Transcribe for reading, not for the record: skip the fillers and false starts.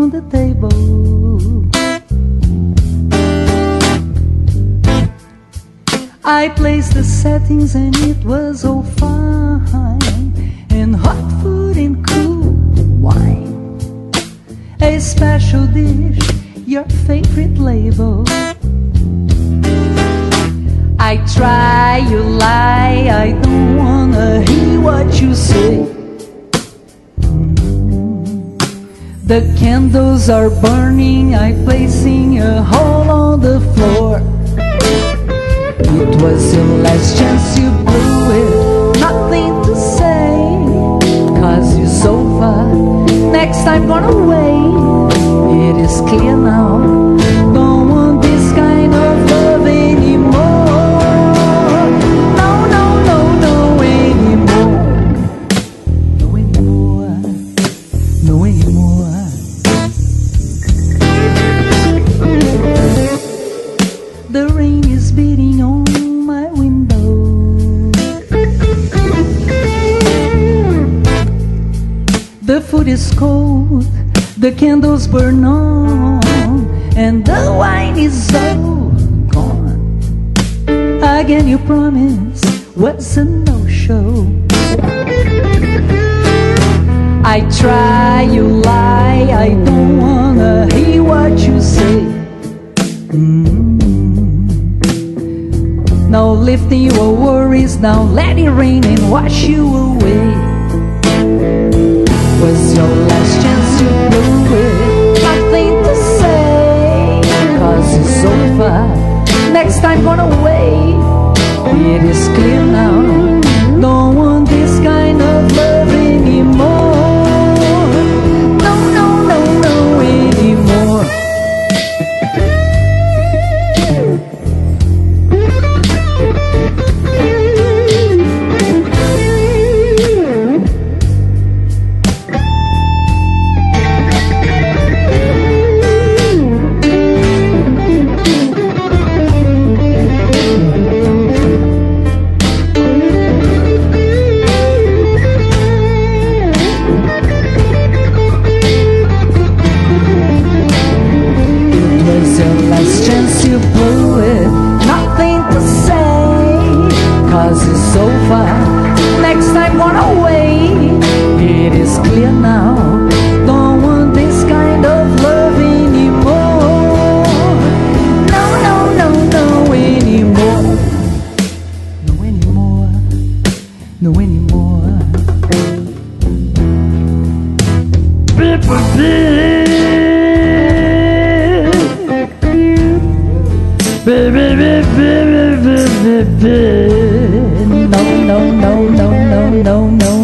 on the table. I placed the settings and it was all fine, and hot food and cool wine, a special dish, your favorite label. I try, you lie, I don't wanna hear what you say. The candles are burning, I'm placing a hole on the floor. It was your last chance, you blew it, nothing to say, 'cause you're so far, next time gonna wait. It is clear now, don't want this kind of love anymore. No, no, no, no anymore. No anymore, no anymore. The rain is beating on my window. The food is cold, the candles burn on, and the wine is all gone. Again you promise was a no-show. I try, you lie, I don't wanna hear what you say. Now lifting your worries, now let it rain and wash you away. Was your last chance, you blew it, nothing to say, 'cause it's over, next time gonna wait. It is clear now, don't want this kind of love anymore. No, no, no, no anymore. You blew it, nothing to say, 'cause it's over, next time gonna wait. It is clear now, don't want this kind of love anymore. No, no, no, no anymore. No anymore, no anymore. No, no, no, no, no, no, no.